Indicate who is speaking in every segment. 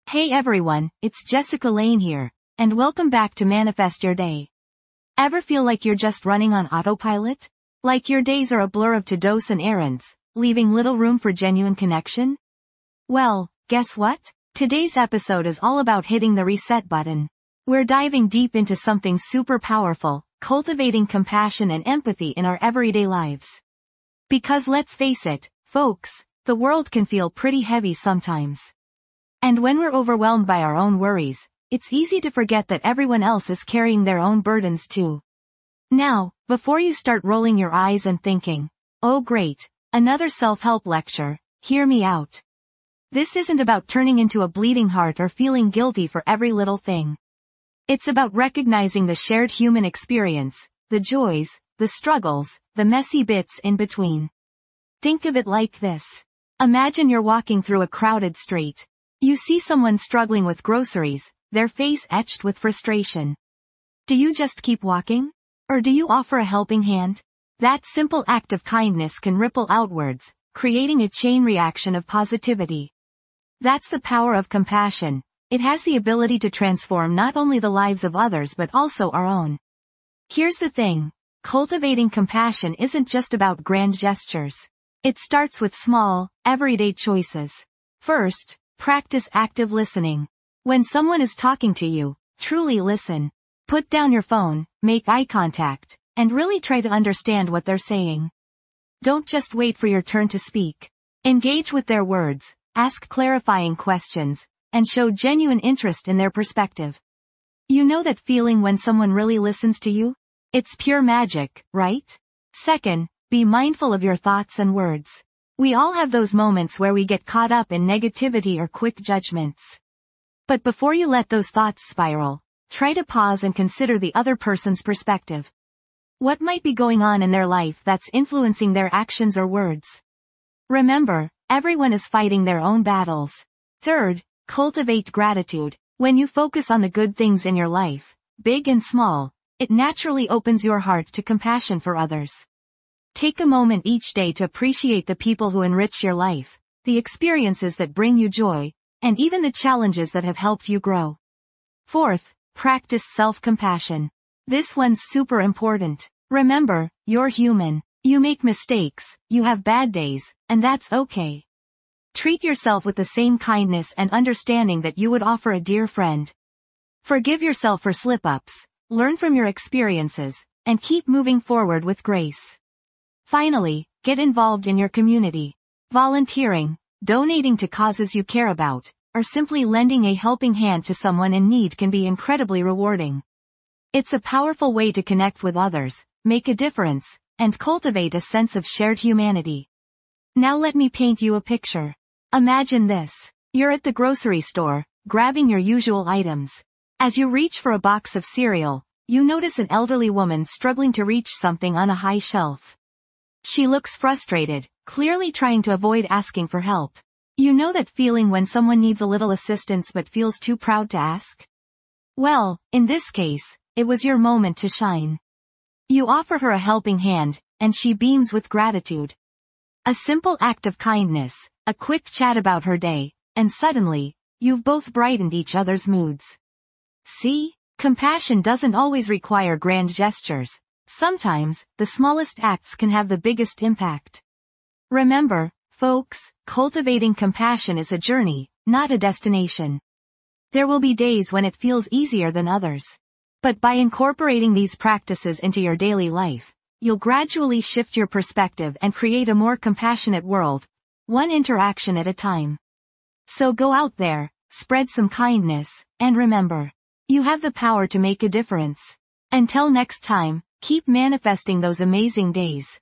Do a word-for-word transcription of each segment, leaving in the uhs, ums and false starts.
Speaker 1: Hey everyone, it's Jessica Lane here, and welcome back to Manifest Your Day. Ever feel like you're just running on autopilot? Like your days are a blur of to-dos and errands, leaving little room for genuine connection? Well, guess what? Today's episode is all about hitting the reset button. We're diving deep into something super powerful, cultivating compassion and empathy in our everyday lives. Because let's face it, folks, the world can feel pretty heavy sometimes. And when we're overwhelmed by our own worries, it's easy to forget that everyone else is carrying their own burdens too. Now, before you start rolling your eyes and thinking, oh great, another self-help lecture, hear me out. This isn't about turning into a bleeding heart or feeling guilty for every little thing. It's about recognizing the shared human experience, the joys, the struggles, the messy bits in between. Think of it like this. Imagine you're walking through a crowded street. You see someone struggling with groceries, their face etched with frustration. Do you just keep walking? Or do you offer a helping hand? That simple act of kindness can ripple outwards, creating a chain reaction of positivity. That's the power of compassion. It has the ability to transform not only the lives of others but also our own. Here's the thing. Cultivating compassion isn't just about grand gestures. It starts with small, everyday choices. First, practice active listening. When someone is talking to you, truly listen. Put down your phone, make eye contact, and really try to understand what they're saying. Don't just wait for your turn to speak. Engage with their words, ask clarifying questions, and show genuine interest in their perspective. You know that feeling when someone really listens to you? It's pure magic, right? Second, be mindful of your thoughts and words. We all have those moments where we get caught up in negativity or quick judgments. But before you let those thoughts spiral, try to pause and consider the other person's perspective. What might be going on in their life that's influencing their actions or words? Remember, everyone is fighting their own battles. Third, cultivate gratitude. When you focus on the good things in your life, big and small, it naturally opens your heart to compassion for others. Take a moment each day to appreciate the people who enrich your life, the experiences that bring you joy, and even the challenges that have helped you grow. Fourth, practice self-compassion. This one's super important. Remember, you're human. You make mistakes, you have bad days, and that's okay. Treat yourself with the same kindness and understanding that you would offer a dear friend. Forgive yourself for slip-ups, learn from your experiences, and keep moving forward with grace. Finally, get involved in your community. Volunteering, donating to causes you care about, or simply lending a helping hand to someone in need can be incredibly rewarding. It's a powerful way to connect with others, make a difference, and cultivate a sense of shared humanity. Now let me paint you a picture. Imagine this. You're at the grocery store, grabbing your usual items. As you reach for a box of cereal, you notice an elderly woman struggling to reach something on a high shelf. She looks frustrated, clearly trying to avoid asking for help. You know that feeling when someone needs a little assistance but feels too proud to ask? Well, in this case, it was your moment to shine. You offer her a helping hand, and she beams with gratitude. A simple act of kindness, a quick chat about her day, and suddenly, you've both brightened each other's moods. See? Compassion doesn't always require grand gestures. Sometimes, the smallest acts can have the biggest impact. Remember, folks, cultivating compassion is a journey, not a destination. There will be days when it feels easier than others. But by incorporating these practices into your daily life, you'll gradually shift your perspective and create a more compassionate world, one interaction at a time. So go out there, spread some kindness, and remember, you have the power to make a difference. Until next time, keep manifesting those amazing days.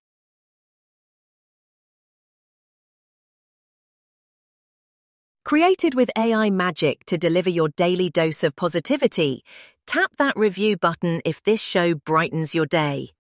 Speaker 2: Created with A I magic to deliver your daily dose of positivity, tap that review button if this show brightens your day.